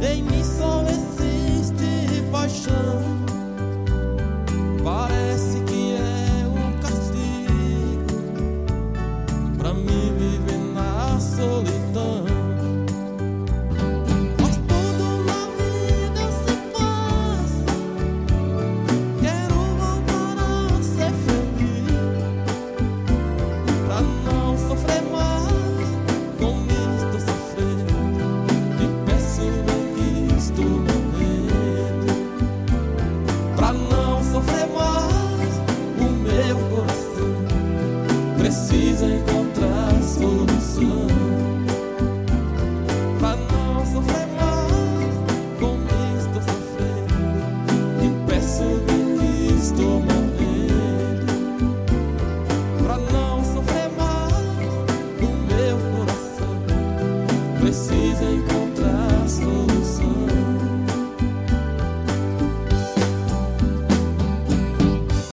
Em mim só existe paixão. Parece que é um castigo pra mim viver na solidão. Mas tudo na vida se passa. Quero voltar a ser feliz, pra não sofrer mais como estou sofrendo. E peço bem que estou morrendo, pra não sofrer mais. O meu coração precisa encontrar solução, pra não sofrer mais como estou sofrendo. E peço bem que estou morrendo, pra não sofrer mais. O meu coração precisa encontrar solução.